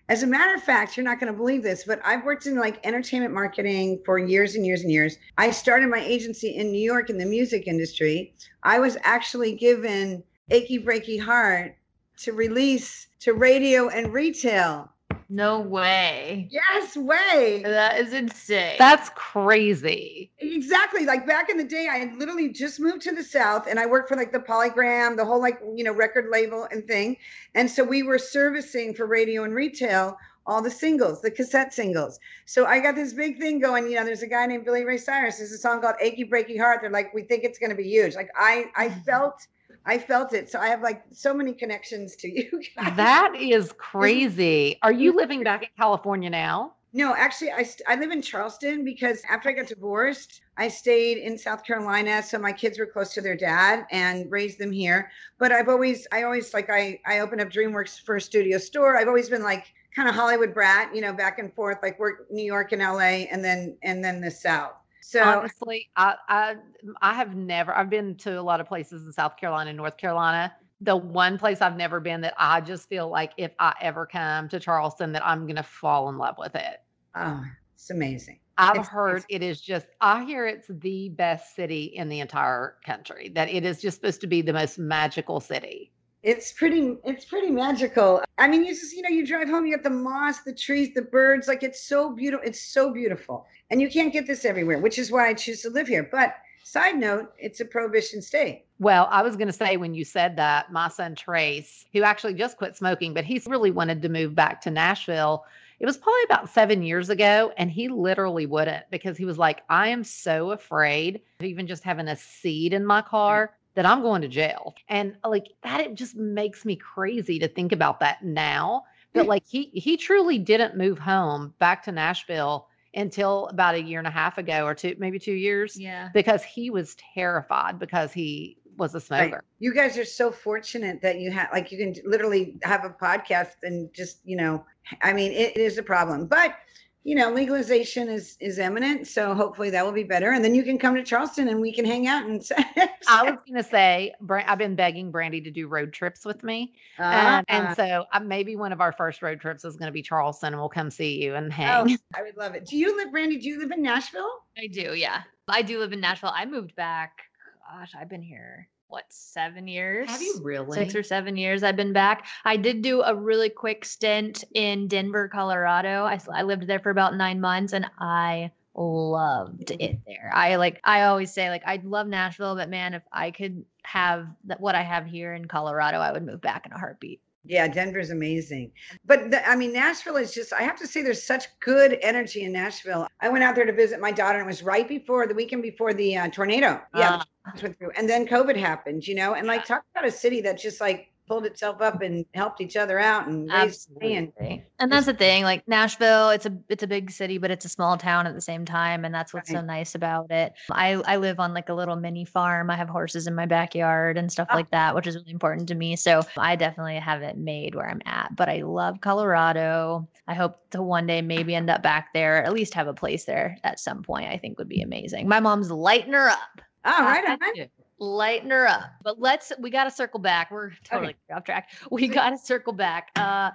As a matter of fact, you're not going to believe this, but I've worked in like entertainment marketing for years and years and years. I started my agency in New York in the music industry. I was actually given Achy Breaky Heart to release to radio and retail. No way. Yes, way. That is insane. That's crazy. Exactly. Like back in the day, I had literally just moved to the South and I worked for like the Polygram, the whole like, you know, record label and thing. And so we were servicing for radio and retail all the singles, the cassette singles. So I got this big thing going, you know, there's a guy named Billy Ray Cyrus. There's a song called Achy Breaky Heart. They're like, we think it's going to be huge. Like I, I felt I felt it. So I have like so many connections to you guys. That is crazy. Are you living back in California now? No, actually, I, st- I live in Charleston because after I got divorced, I stayed in South Carolina. So my kids were close to their dad and raised them here. But I've always, I always like, I, I opened up DreamWorks for a studio store. I've always been like kind of Hollywood brat, you know, back and forth, like work New York and L A and then, and then the South. So honestly, I, I I have never, I've been to a lot of places in South Carolina and North Carolina. The one place I've never been that I just feel like if I ever come to Charleston, that I'm going to fall in love with it. Oh, it's amazing. I've It's- heard it's- it is just, I hear it's the best city in the entire country, that it is just supposed to be the most magical city. It's pretty, it's pretty magical. I mean, you just, you know, you drive home, you got the moss, the trees, the birds, like it's so beautiful. It's so beautiful. And you can't get this everywhere, which is why I choose to live here. But side note, it's a prohibition state. Well, I was going to say when you said that, my son Trace, who actually just quit smoking, but he's really wanted to move back to Nashville. It was probably about seven years ago, and he literally wouldn't because he was like, I am so afraid of even just having a seed in my car that I'm going to jail. And like that, it just makes me crazy to think about that now. But like he he truly didn't move home back to Nashville until about a year and a half ago or two, maybe two years. Yeah. Because he was terrified because he was a smoker. Right. You guys are so fortunate that you have, like, you can literally have a podcast and just, you know, I mean, it, it is a problem, but you know, legalization is is imminent, so hopefully that will be better. And then you can come to Charleston and we can hang out and. I was going to say, Bra- I've been begging Brandy to do road trips with me, Ah. um, and so uh, maybe one of our first road trips is going to be Charleston, and we'll come see you and Oh, hang. I would love it. Do you live, Brandy? Do you live in Nashville? I do, yeah. I do live in Nashville. I moved back. Gosh, I've been here, what, seven years? Have you really? Six or seven years I've been back. I did do a really quick stint in Denver, Colorado. I, s- I lived there for about nine months and I loved it there. I like, I always say like, I love Nashville, but man, if I could have that, what I have here in Colorado, I would move back in a heartbeat. Yeah, Denver's amazing. But the, I mean, Nashville is just, I have to say there's such good energy in Nashville. I went out there to visit my daughter and it was right before the weekend before the uh, tornado. Yeah. Ah. went through. And then COVID happened, you know, and like talk about a city that just like pulled itself up and helped each other out and raised money. And Absolutely. And that's the thing, like Nashville, it's a it's a big city, but it's a small town at the same time, and that's what's so Right. nice about it. I I live on like a little mini farm. I have horses in my backyard and stuff Ah. like that, which is really important to me. So I definitely have it made where I'm at. But I love Colorado. I hope to one day maybe end up back there, at least have a place there at some point. I think would be amazing. My mom's lighting her up. all right, I all right. do. Lighten her up. But let's we gotta circle back. We're totally off track. We gotta circle back uh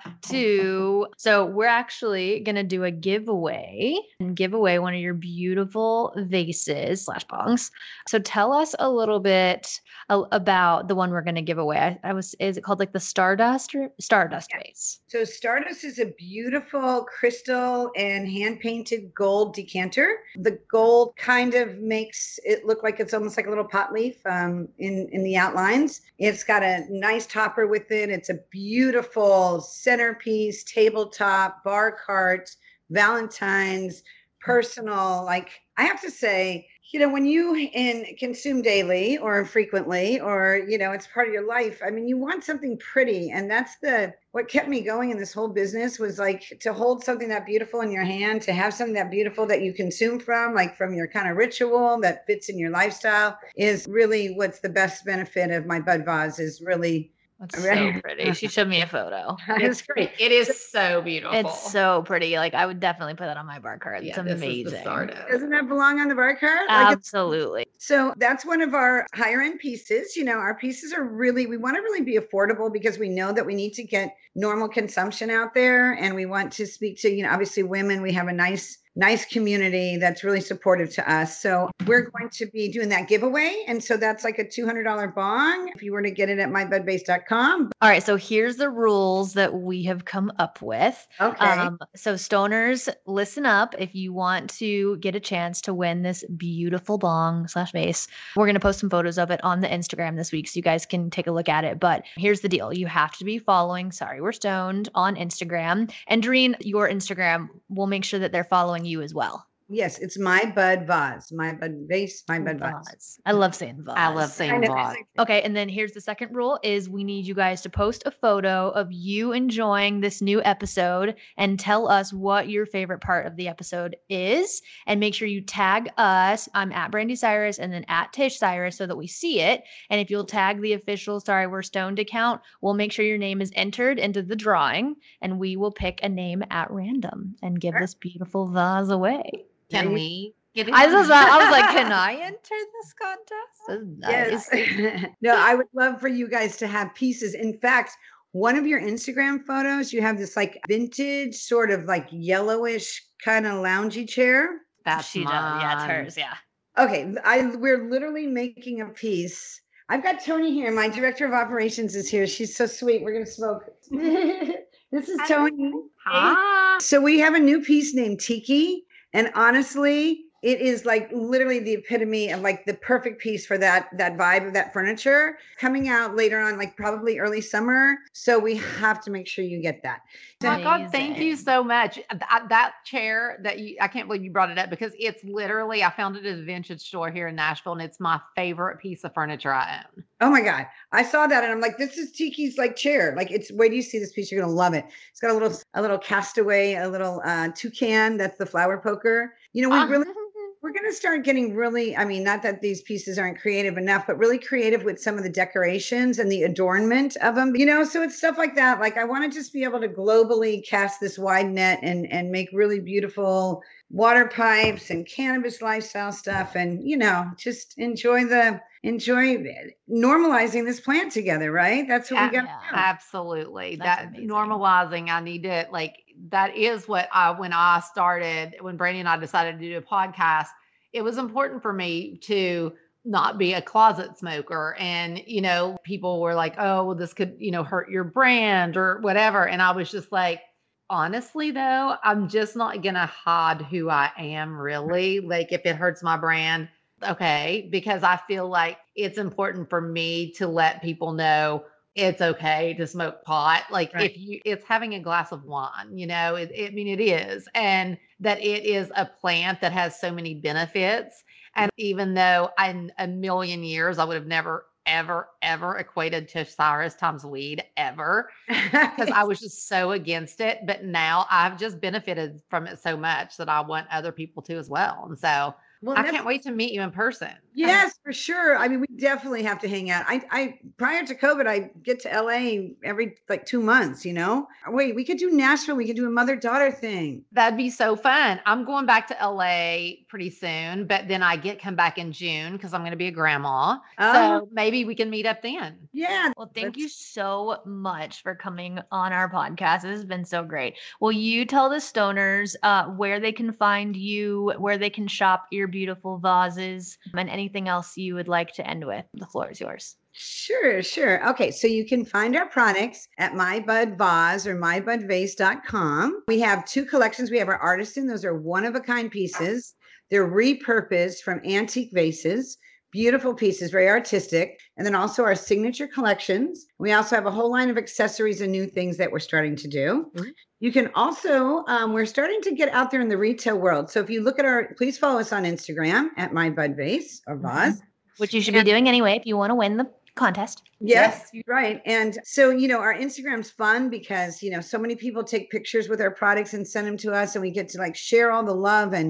to so we're actually gonna do a giveaway and give away one of your beautiful vases slash bongs. So tell us a little bit a- about the one we're gonna give away. I, I was is it called like the Stardust or Stardust vase? So Stardust is a beautiful crystal and hand painted gold decanter. The gold kind of makes it look like it's almost like a little pot leaf um, in, in the outlines. It's got a nice topper with it. It's a beautiful centerpiece, tabletop, bar cart, Valentine's, personal. Like I have to say, you know, when you in consume daily or frequently, or, you know, it's part of your life, I mean, you want something pretty. And that's the, what kept me going in this whole business was like to hold something that beautiful in your hand, to have something that beautiful that you consume from, like from your kind of ritual that fits in your lifestyle is really what's the best benefit of my bud vase is really It's so pretty. She showed me a photo. It's great. It is so beautiful. It's so pretty. Like I would definitely put that on my bar card. It's Yeah, this is the amazing. start of it. Doesn't that belong on the bar card? Like, it's- Absolutely. So that's one of our higher end pieces. You know, our pieces are really, we want to really be affordable because we know that we need to get normal consumption out there. And we want to speak to, you know, obviously women. We have a nice, nice community that's really supportive to us. So we're going to be doing that giveaway. And so that's like a two hundred dollars bong if you were to get it at my bud base dot com. All right. So here's the rules that we have come up with. Okay. Um, so stoners, listen up. If you want to get a chance to win this beautiful bong slash vase, we're going to post some photos of it on the Instagram this week so you guys can take a look at it. But here's the deal. You have to be following Sorry We're Stoned on Instagram. And Doreen, your Instagram, we'll make sure that they're following you as well. Yes, it's My Bud Vase, My Bud Vase, My Bud Vase. I love saying vase. I love saying know. vase. Okay, and then here's the second rule is we need you guys to post a photo of you enjoying this new episode and tell us what your favorite part of the episode is, and make sure you tag us. I'm at Brandy Cyrus and then at Tish Cyrus so that we see it. And if you'll tag the official Sorry We're Stoned account, we'll make sure your name is entered into the drawing and we will pick a name at random and give this beautiful vase away. Can we get it? I was, I was like, can I enter this contest? That's nice. Yes. No, I would love for you guys to have pieces. In fact, one of your Instagram photos, you have this like vintage sort of like yellowish kind of loungy chair. That's She does. Yeah, it's mine. hers. Yeah. Okay, I we're literally making a piece. I've got Tony here. My director of operations is here. She's so sweet. We're gonna smoke. This is Tony. Hi. So we have a new piece named Tiki. And honestly, it is like literally the epitome of like the perfect piece for that that vibe of that furniture coming out later on, like probably early summer. So we have to make sure you get that. Oh my God, thank you Amazing. so much. Th- That chair that you, I can't believe you brought it up because it's literally, I found it at a vintage store here in Nashville and it's my favorite piece of furniture I own. Oh my God. I saw that and I'm like, this is Tiki's like chair. Like it's, wait till you see this piece, you're going to love it. It's got a little, a little castaway, a little uh, toucan. That's the flower poker. You know, we Ah. really, we're going to start getting really, I mean, not that these pieces aren't creative enough, but really creative with some of the decorations and the adornment of them, you know, so it's stuff like that. Like I want to just be able to globally cast this wide net and, and make really beautiful water pipes and cannabis lifestyle stuff. And, you know, just enjoy the, enjoy normalizing this plant together, right? That's what we got Yeah. to do. Absolutely. That's that amazing. normalizing, I need to like, that is what I, when I started, when Brandy and I decided to do a podcast, it was important for me to not be a closet smoker. And, you know, people were like, oh, well, this could, you know, hurt your brand or whatever. And I was just like, honestly, though, I'm just not going to hide who I am really. Like if it hurts my brand, okay, because I feel like it's important for me to let people know it's okay to smoke pot. Like Right. if you, it's having a glass of wine, you know, it, it, I mean, it is, and that it is a plant that has so many benefits. And even though in a million years, I would have never, ever, ever equated Tish Cyrus times weed ever because I was just so against it. But now I've just benefited from it so much that I want other people to as well. And so Well, I that's- can't wait to meet you in person. Yes, for sure. I mean, we definitely have to hang out. I, I prior to COVID, I get to L A every like two months. You know, wait, we could do Nashville. We could do a mother daughter thing. That'd be so fun. I'm going back to L A pretty soon, but then I get come back in June because I'm going to be a grandma. Oh. So maybe we can meet up then. Yeah. Well, thank you so much for coming on our podcast. This has been so great. Will you tell the stoners uh, where they can find you, where they can shop your beautiful vases, and anything else you would like to end with? The floor is yours. Sure, sure. Okay, so you can find our products at MyBudVase or my bud vase dot com. We have two collections. We have our Artisan. Those are one-of-a-kind pieces. They're repurposed from antique vases. Beautiful pieces, very artistic. And then also our signature collections. We also have a whole line of accessories and new things that we're starting to do. Mhm. You can also, um, we're starting to get out there in the retail world. So if you look at our, please follow us on Instagram at MyBudVase or Vase. Which you should be doing anyway if you want to win the contest. Yes, you're right. And so, you know, our Instagram's fun because, you know, so many people take pictures with our products and send them to us and we get to like share all the love and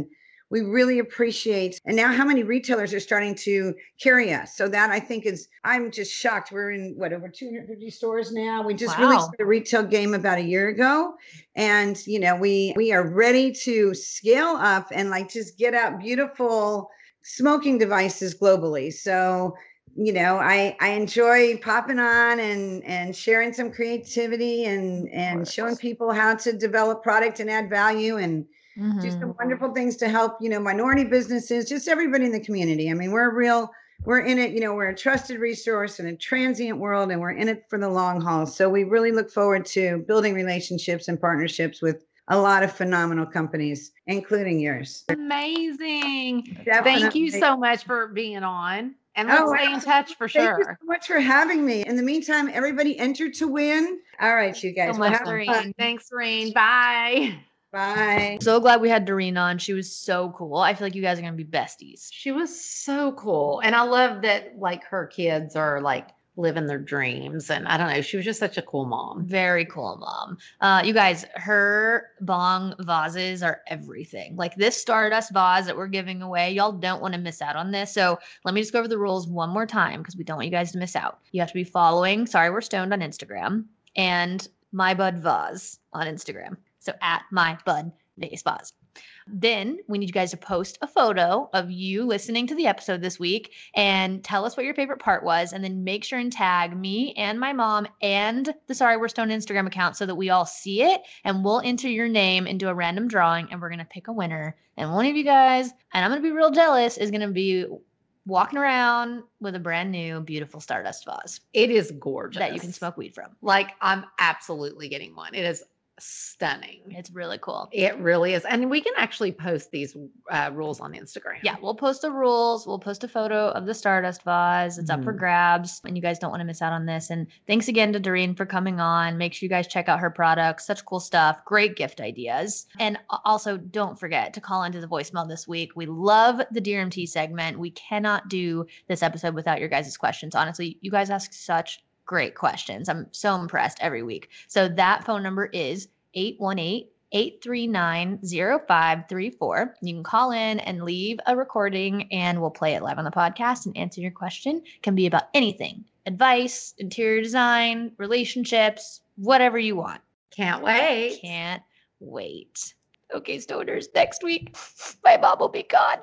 we really appreciate. And now how many retailers are starting to carry us? So that I think is, I'm just shocked. We're in what, over two hundred fifty stores now. We just Wow. released the retail game about a year ago. And, you know, we, we are ready to scale up and like just get out beautiful smoking devices globally. So, you know, I, I enjoy popping on and, and sharing some creativity and, and showing people how to develop product and add value and Mm-hmm. do some wonderful things to help, you know, minority businesses, just everybody in the community. I mean, we're a real, we're in it, you know, we're a trusted resource in a transient world and we're in it for the long haul. So we really look forward to building relationships and partnerships with a lot of phenomenal companies, including yours. Amazing. Definitely. Thank you so much for being on. And let's Oh, stay in touch for Thank you sure. so much for having me. In the meantime, everybody enter to win. All right, you guys. So Well, much, have fun. Doreen. Thanks, Doreen. Bye. Bye. So glad we had Doreen on. She was so cool. I feel like you guys are going to be besties. She was so cool. And I love that like her kids are like living their dreams. And I don't know, she was just such a cool mom. Very cool mom. Uh, you guys, her bong vases are everything. Like this Stardust vase that we're giving away, y'all don't want to miss out on this. So let me just go over the rules one more time because we don't want you guys to miss out. You have to be following Sorry We're Stoned on Instagram and My Bud Vase on Instagram. So at My Bud Vase Vase. Then we need you guys to post a photo of you listening to the episode this week and tell us what your favorite part was. And then make sure and tag me and my mom and the Sorry We're Stoned Instagram account so that we all see it. And we'll enter your name into a random drawing and we're going to pick a winner. And one of you guys, and I'm going to be real jealous, is going to be walking around with a brand new, beautiful Stardust vase. It is gorgeous. That you can smoke weed from. Like I'm absolutely getting one. It is stunning. It's really cool. It really is. And we can actually post these uh, rules on Instagram. Yeah, we'll post the rules. We'll post a photo of the Stardust vase. It's mm-hmm. up for grabs. And you guys don't want to miss out on this. And thanks again to Doreen for coming on. Make sure you guys check out her products. Such cool stuff. Great gift ideas. And also don't forget to call into the voicemail this week. We love the Dear M T segment. We cannot do this episode without your guys' questions. Honestly, you guys ask such great questions. I'm so impressed every week. So that phone number is eight one eight, eight three nine, zero five three four. You can call in and leave a recording and we'll play it live on the podcast and answer your question. It can be about anything. Advice, interior design, relationships, whatever you want. Can't wait. Can't wait. Okay, stoners, next week, my mom will be gone.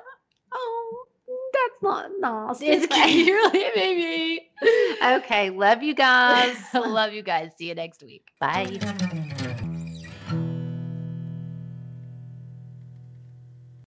Oh, that's not nice. It's really, baby. Okay, love you guys. Love you guys. See you next week. Bye.